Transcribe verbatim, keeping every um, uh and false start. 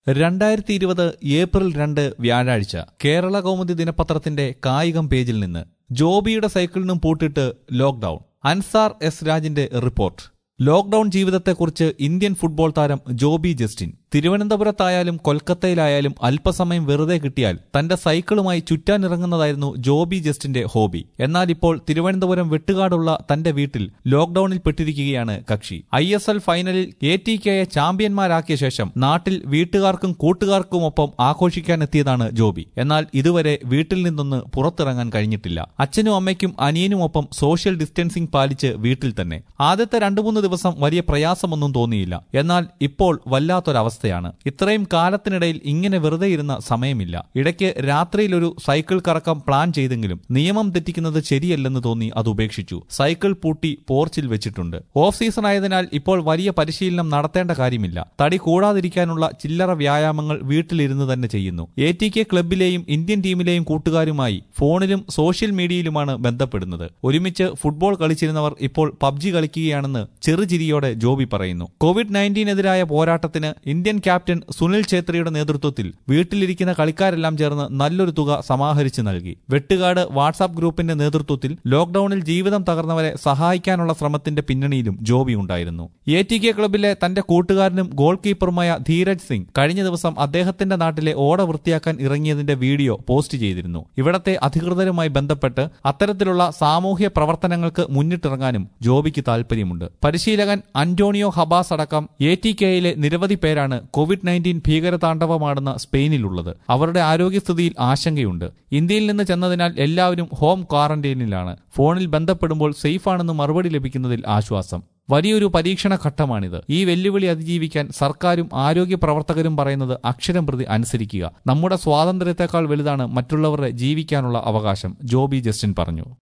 രണ്ടായിരത്തി ഇരുപത് ഏപ്രിൽ രണ്ട് വ്യാഴാഴ്ച കേരള കൗമുദി ദിനപത്രത്തിന്റെ കായികം പേജിൽ നിന്ന് ജോബിയുടെ സൈക്കിളിനും പൂട്ടിട്ട് ലോക്ഡൌൺ. അൻസാർ എസ് രാജിന്റെ റിപ്പോർട്ട്. ലോക്ഡൌൺ ജീവിതത്തെക്കുറിച്ച് ഇന്ത്യൻ ഫുട്ബോൾ താരം ജോബി ജസ്റ്റിൻ. തിരുവനന്തപുരത്തായാലും കൊൽക്കത്തയിലായാലും അല്പസമയം വെറുതെ കിട്ടിയാൽ തന്റെ സൈക്കിളുമായി ചുറ്റാനിറങ്ങുന്നതായിരുന്നു ജോബി ജസ്റ്റിന്റെ ഹോബി. എന്നാൽ ഇപ്പോൾ തിരുവനന്തപുരം വെട്ടുകാടുള്ള തന്റെ വീട്ടിൽ ലോക്ഡൌണിൽ പെട്ടിരിക്കുകയാണ് കക്ഷി. ഐ എസ് എൽ ഫൈനലിൽ എ ടി കെയെ ചാമ്പ്യന്മാരാക്കിയ ശേഷം നാട്ടിൽ വീട്ടുകാർക്കും കൂട്ടുകാർക്കുമൊപ്പം ആഘോഷിക്കാനെത്തിയതാണ് ജോബി. എന്നാൽ ഇതുവരെ വീട്ടിൽ നിന്നൊന്ന് പുറത്തിറങ്ങാൻ കഴിഞ്ഞിട്ടില്ല. അച്ഛനും അമ്മയ്ക്കും അനിയനുമൊപ്പം സോഷ്യൽ ഡിസ്റ്റൻസിംഗ് പാലിച്ച് വീട്ടിൽ തന്നെ. ആദ്യത്തെ രണ്ടു മൂന്ന് ദിവസം വലിയ പ്രയാസമൊന്നും തോന്നിയില്ല. എന്നാൽ ഇപ്പോൾ വല്ലാത്തൊരവസ്ഥ ാണ്. ഇത്രയും കാലത്തിനിടയിൽ ഇങ്ങനെ വെറുതെ ഇരുന്ന സമയമില്ല. ഇടയ്ക്ക് രാത്രിയിൽ ഒരു സൈക്കിൾ കറക്കം പ്ലാൻ ചെയ്തെങ്കിലും നിയമം തെറ്റിക്കുന്നത് ശരിയല്ലെന്ന് തോന്നി അത് ഉപേക്ഷിച്ചു. സൈക്കിൾ പൂട്ടി പോർച്ചിൽ വെച്ചിട്ടുണ്ട്. ഓഫ് സീസൺ ആയതിനാൽ ഇപ്പോൾ വലിയ പരിശീലനം നടത്തേണ്ട കാര്യമില്ല. തടി കൂടാതിരിക്കാനുള്ള ചില്ലറ വ്യായാമങ്ങൾ വീട്ടിലിരുന്ന് തന്നെ ചെയ്യുന്നു. എ ടി കെ ക്ലബിലെയും ഇന്ത്യൻ ടീമിലെയും കൂട്ടുകാരുമായി ഫോണിലും സോഷ്യൽ മീഡിയയിലുമാണ് ബന്ധപ്പെടുന്നത്. ഒരുമിച്ച് ഫുട്ബോൾ കളിച്ചിരുന്നവർ ഇപ്പോൾ പബ്ജി കളിക്കുകയാണെന്ന് ചെറുചിരിയോടെ ജോബി പറയുന്നു. കോവിഡ് നയൻറ്റീനെതിരായ പോരാട്ടത്തിന് ഇന്ത്യൻ ക്യാപ്റ്റൻ സുനിൽ ഛേത്രിയുടെ നേതൃത്വത്തിൽ വീട്ടിലിരിക്കുന്ന കളിക്കാരെല്ലാം ചേർന്ന് നല്ലൊരു തുക സമാഹരിച്ചു നൽകി. വെട്ടുകാട് വാട്സാപ്പ് ഗ്രൂപ്പിന്റെ നേതൃത്വത്തിൽ ലോക്ഡൌണിൽ ജീവിതം തകർന്നവരെ സഹായിക്കാനുള്ള ശ്രമത്തിന്റെ പിന്നണിയിലും ജോബി ഉണ്ടായിരുന്നു. എ ടി കെ ക്ലബിലെ തന്റെ കൂട്ടുകാരനും ഗോൾ കീപ്പറുമായ ധീരജ് സിംഗ് കഴിഞ്ഞ ദിവസം അദ്ദേഹത്തിന്റെ നാട്ടിലെ ഓട വൃത്തിയാക്കാൻ ഇറങ്ങിയതിന്റെ വീഡിയോ പോസ്റ്റ് ചെയ്തിരുന്നു. ഇവിടത്തെ അധികൃതരുമായി ബന്ധപ്പെട്ട് അത്തരത്തിലുള്ള സാമൂഹ്യ പ്രവർത്തനങ്ങൾക്ക് മുന്നിട്ടിറങ്ങാനും ജോബിക്ക് താൽപര്യമുണ്ട്. പരിശീലകൻ അന്റോണിയോ ഹബാസ് അടക്കം എ ടി കെയിലെ നിരവധി പേരാണ് കോവിഡ് നയൻറ്റീൻ ഭീകരതാണ്ഡവമാടുന്ന സ്പെയിനിലുള്ളത്. അവരുടെ ആരോഗ്യസ്ഥിതിയിൽ ആശങ്കയുണ്ട്. ഇന്ത്യയിൽ നിന്ന് ചെന്നതിനാൽ എല്ലാവരും ഹോം ക്വാറന്റൈനിലാണ്. ഫോണിൽ ബന്ധപ്പെടുമ്പോൾ സേഫാണെന്ന് മറുപടി ലഭിക്കുന്നതിൽ ആശ്വാസം. വലിയൊരു പരീക്ഷണ ഘട്ടമാണിത്. ഈ വെല്ലുവിളി അതിജീവിക്കാൻ സർക്കാരും ആരോഗ്യ പ്രവർത്തകരും പറയുന്നത് അക്ഷരം പ്രതി അനുസരിക്കുക. നമ്മുടെ സ്വാതന്ത്ര്യത്തെക്കാൾ വലുതാണ് മറ്റുള്ളവരുടെ ജീവിക്കാനുള്ള അവകാശം, ജോബി ജസ്റ്റിൻ പറഞ്ഞു.